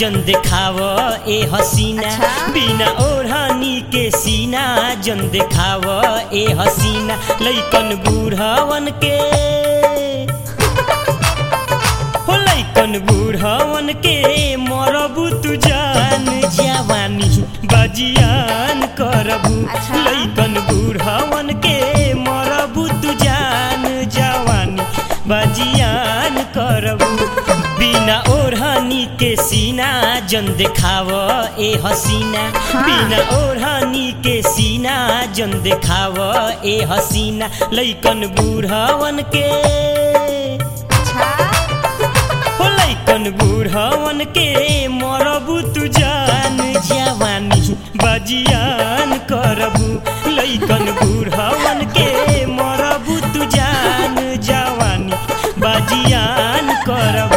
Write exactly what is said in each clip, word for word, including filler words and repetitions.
जन देखाव ए हसीना। अच्छा? बिना ओढ़नी के सीना जन देखाव ए हसीना। लइकन बूढ़वन के हो लइकन बूढ़वन के मरबू तू जान जवानी बजियान करबू। अच्छा? लइकन बूढ़वन के मरबू तू जान जवानी बजियान करबू। बिना ओढ़नी के सीना जन देखाव ए हसीना। हाँ। बिना ओढ़नी के सीना जन देखाव ए हसीना। लइकन बूढ़वन के हो लइकन बूढ़वन के मरबू तू जान जवानी बजियान करबू। लइकन बूढ़वन के मरबू तू जान जवानी बजियान करबू।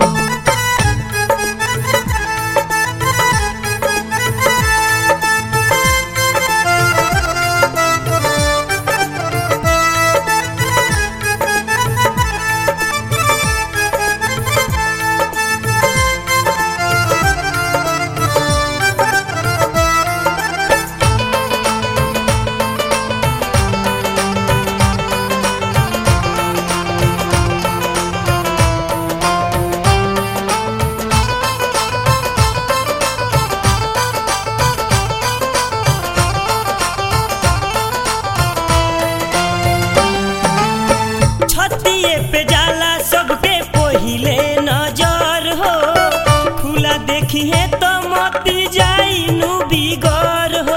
छतिए पे जाला सबके पहिले नजर हो। खुला देखी है तो मोती जाई नु बिगर हो।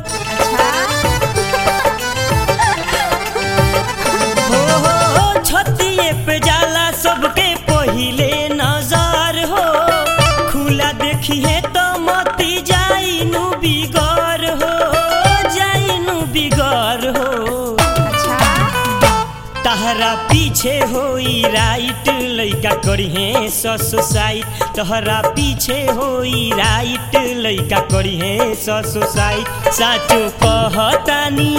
हो हो हो छतिए पे जाला सबके पहिले नजर हो। खुला देखी है तो मोती जाई नु बिगर हो जाई नु बिगर हो। तहरा पीछे होई राइट लइका करी है ससुसाइट। तहरा पीछे होई राइट लइका करी है ससुसाइट। साचो कहतानी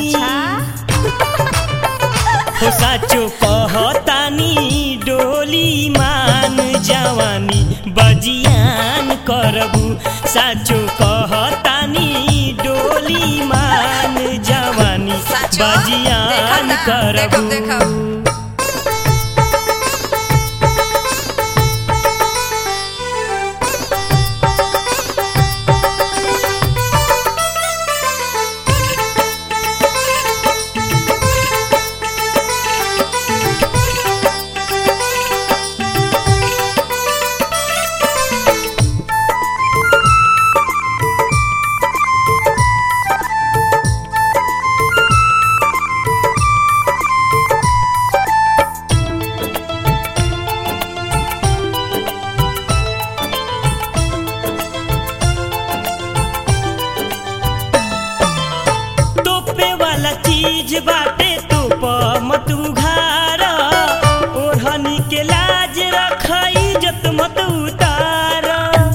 हो साचो कहतानी डोली मान जवानी बजियान करबू। साचो कहतानी डोली मान जवानी बजियान करबू। चीज बाटे तो मत उघार। ओढ़नी के लाज रख इज्जत मत उतार।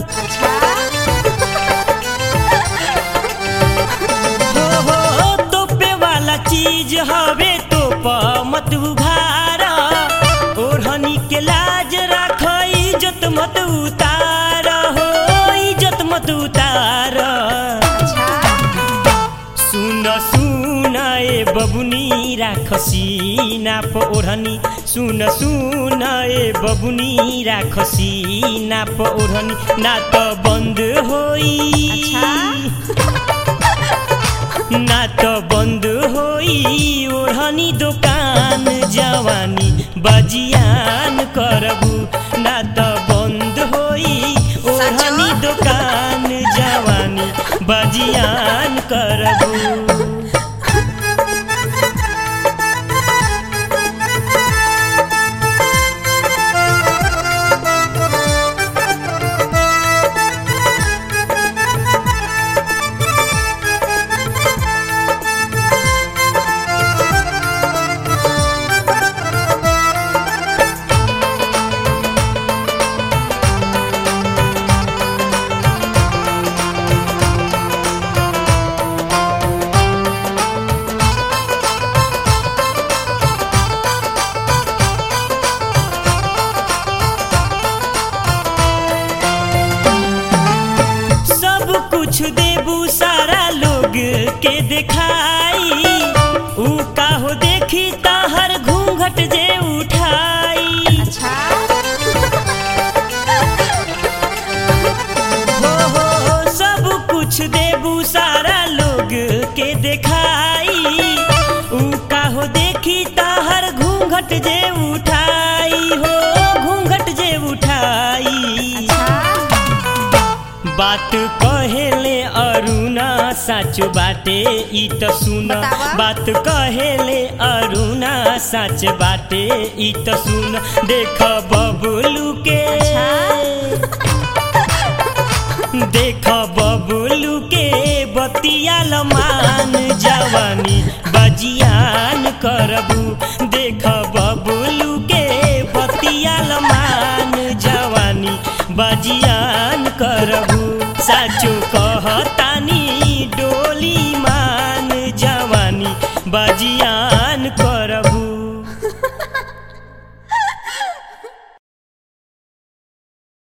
हो हो तोपे वाला चीज हवे तो मत उघार। ओढ़नी के लाज रख इज्जत मत उतार हो इज्जत मत उतार। सुन सुन ए बबुनी राख सीना प ओढ़नी। सुन सुन ए बबुनी राख सीना प ओढ़नी। ना तो बंद होई ना तो बंद होई ओढ़नी दुकान जवानी बजियान करबू। ना तो बंद होई ओढ़नी दुकान जवानी बजियान करबू। देबू सारा लोग के दिखाई ऊ का हो देखी ताहर घूंघट जे उठाई। अच्छा हो हो सब कुछ देबू सारा लोग के दिखाई ऊ का हो देखी ताहर घूंघट जे उठाई हो घूंघट जे उठाई। बात कहेले अरुणा साच बाटे ई त सुन बतावा। बात कहेले अरुणा साच बाटे ई त सुन देख बबलू के देख बबलू के बतियाल मान जवानी बजियान करबू देख बबलू के बतियाल मान जवानी बजियान करबू साचो कहतानी डोली मान जवानी बजियान